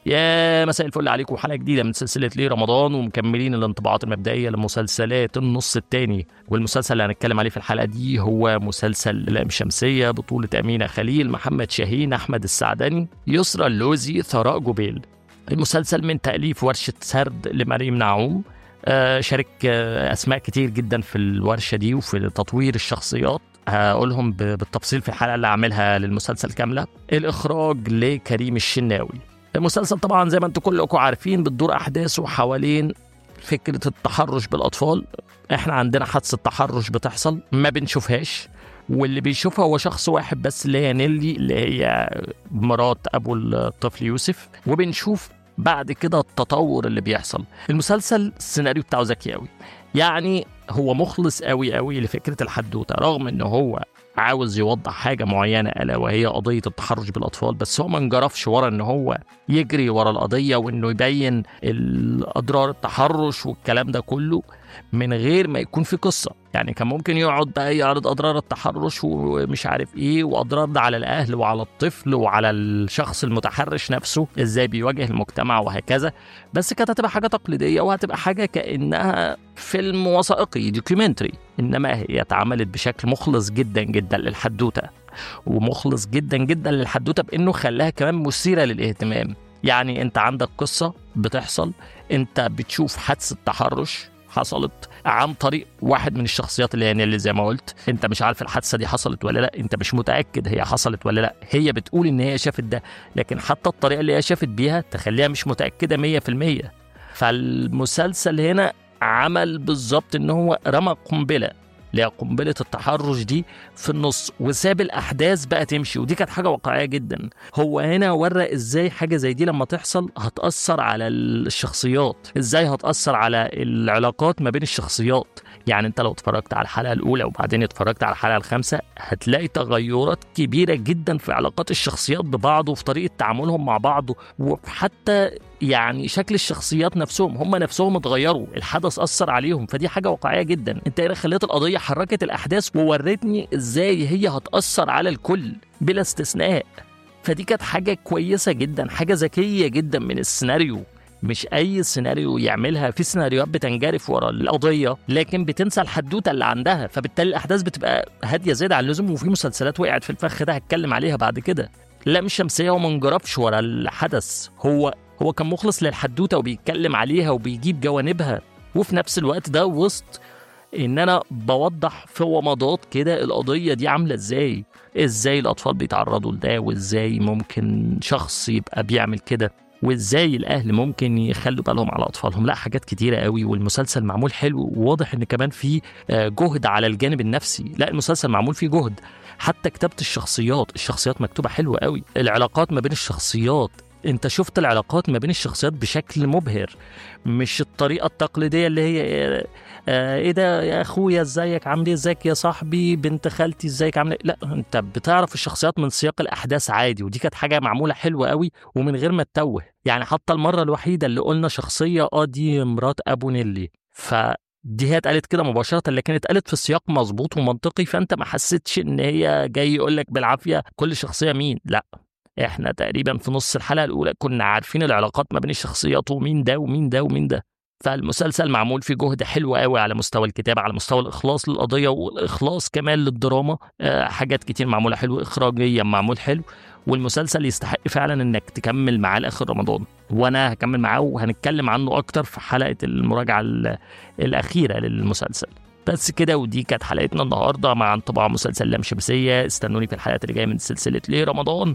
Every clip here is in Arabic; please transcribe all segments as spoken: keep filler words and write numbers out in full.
يا مساء الفل عليكم، حلقة جديدة من سلسلة ليه رمضان، ومكملين الانطباعات المبدئية لمسلسلات النص الثاني. والمسلسل اللي هنتكلم عليه في الحلقة دي هو مسلسل لام شمسية، بطولة أمينة خليل، محمد شاهين، أحمد السعدني، يسرى اللوزي، ثراء جبيل. المسلسل من تأليف ورشة سرد لمريم نعوم. آه شارك آه أسماء كتير جدا في الورشة دي وفي تطوير الشخصيات، هقولهم بالتفصيل في الحلقة اللي عاملها للمسلسل كاملة. الإخراج لكريم الشناوي. المسلسل طبعا زي ما انتم كلكم عارفين بتدور أحداثه حوالين فكرة التحرش بالأطفال. احنا عندنا حادثة تحرش بتحصل ما بنشوفهاش، واللي بيشوفها هو شخص واحد بس اللي هي نيلي، اللي هي مرات أبو الطفل يوسف. وبنشوف بعد كده التطور اللي بيحصل. المسلسل السيناريو بتاعه ذكي قوي، يعني هو مخلص قوي قوي لفكرة الحدوتة، رغم انه هو عاوز يوضح حاجة معينة ألا وهي قضية التحرش بالأطفال، بس هو ما انجرفش ورا إن هو يجري ورا القضية وإنه يبين الأضرار التحرش والكلام ده كله من غير ما يكون في قصة. يعني كان ممكن يقعد بقى يعرض أضرار التحرش ومش عارف إيه، وأضرار ده على الأهل وعلى الطفل وعلى الشخص المتحرش نفسه إزاي بيواجه المجتمع وهكذا، بس كانت هتبقى حاجة تقليدية وهتبقى حاجة كأنها فيلم وثائقي دوكيومنتري. إنما هي اتعملت بشكل مخلص جدا جدا للحدوتة، ومخلص جدا جدا للحدوتة بإنه خلاها كمان مثيرة للاهتمام. يعني أنت عندك قصة بتحصل، أنت بتشوف حادثة تحرش حصلت عن طريق واحد من الشخصيات اللي يعني اللي زي ما قلت، انت مش عارف الحادثه دي حصلت ولا لا، انت مش متاكد هي حصلت ولا لا، هي بتقول ان هي شافت ده، لكن حتى الطريقه اللي هي شافت بيها تخليها مش متاكده مية في المية. فالمسلسل هنا عمل بالظبط ان هو رمى قنبله، اللي هي قنبله التحرش دي في النص، وساب الاحداث بقى تمشي، ودي كانت حاجه واقعيه جدا. هو هنا ورى ازاي حاجه زي دي لما تحصل هتاثر على الشخصيات، ازاي هتاثر على العلاقات ما بين الشخصيات. يعني انت لو اتفرجت على الحلقه الاولى وبعدين اتفرجت على الحلقه الخامسه هتلاقي تغيرات كبيره جدا في علاقات الشخصيات ببعض، وفي طريقه تعاملهم مع بعض، وحتى يعني شكل الشخصيات نفسهم، هم نفسهم اتغيروا، الحدث أثر عليهم. فدي حاجة واقعية جدا. انت هنا خليت القضية حركت الأحداث وورتني ازاي هي هتأثر على الكل بلا استثناء. فدي كانت حاجة كويسة جدا، حاجة ذكية جدا من السيناريو. مش أي سيناريو يعملها، في سيناريوهات بتنجرف ورا القضية لكن بتنسى الحدوتة اللي عندها، فبالتالي الأحداث بتبقى هادية زيادة عن اللزوم. وفي مسلسلات وقعت في الفخ ده هتكلم عليها بعد كده. لام شمسية وما انجرفش ورا الحدث، هو هو كان مخلص للحدوتة وبيتكلم عليها وبيجيب جوانبها، وفي نفس الوقت ده وسط ان انا بوضح في ومضات كده القضية دي عاملة ازاي، ازاي الاطفال بيتعرضوا لده، وازاي ممكن شخص يبقى بيعمل كده، وازاي الاهل ممكن يخلوا بالهم على اطفالهم. لا، حاجات كتيرة قوي، والمسلسل معمول حلو، وواضح ان كمان فيه جهد على الجانب النفسي. لا، المسلسل معمول فيه جهد، حتى كتابة الشخصيات، الشخصيات مكتوبة حلوة قوي، العلاقات ما بين الشخصيات، انت شفت العلاقات ما بين الشخصيات بشكل مبهر، مش الطريقة التقليدية اللي هي اه ايه ده يا اخويا ازيك عامل ايه، ازيك يا صاحبي، بنت خالتي ازيك عامل ايه. لا، انت بتعرف الشخصيات من سياق الاحداث عادي، ودي كانت حاجة معمولة حلوة قوي ومن غير ما تتوه. يعني حتى المرة الوحيدة اللي قلنا شخصية اه دي مرات ابو نيلي، ف دي هي اتقالت كده مباشرة، لكن اتقالت في سياق مظبوط ومنطقي، فانت ما حسيتش ان هي جاي يقولك بالعافية كل شخصية مين. لا، احنا تقريبا في نص الحلقة الأولى كنا عارفين العلاقات ما بين الشخصيات ومين ده ومين ده ومين ده. فالمسلسل معمول فيه جهد حلو قوي على مستوى الكتابة، على مستوى الإخلاص للقضية والإخلاص كمان للدراما. أه حاجات كتير معمولة حلو، إخراجيا معمول حلو، والمسلسل يستحق فعلا انك تكمل معاه لآخر رمضان، وانا هكمل معاه وهنتكلم عنه اكتر في حلقة المراجعة الأخيرة للمسلسل. بس كده، ودي كانت حلقتنا النهارده مع انطباع مسلسل لام شمسية. استنوني في الحلقات اللي جايه من سلسله ليه رمضان،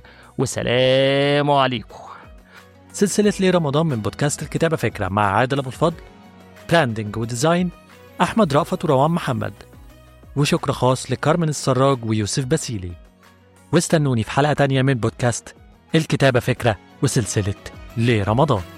وسلام عليكم. سلسله ليه رمضان من بودكاست الكتابه فكره مع عادل ابو الفضل، براندنج وديزاين احمد رأفت وروان محمد، وشكر خاص لكارمن السراج ويوسف باسيلي. واستنوني في حلقه تانية من بودكاست الكتابه فكره وسلسله ليه رمضان.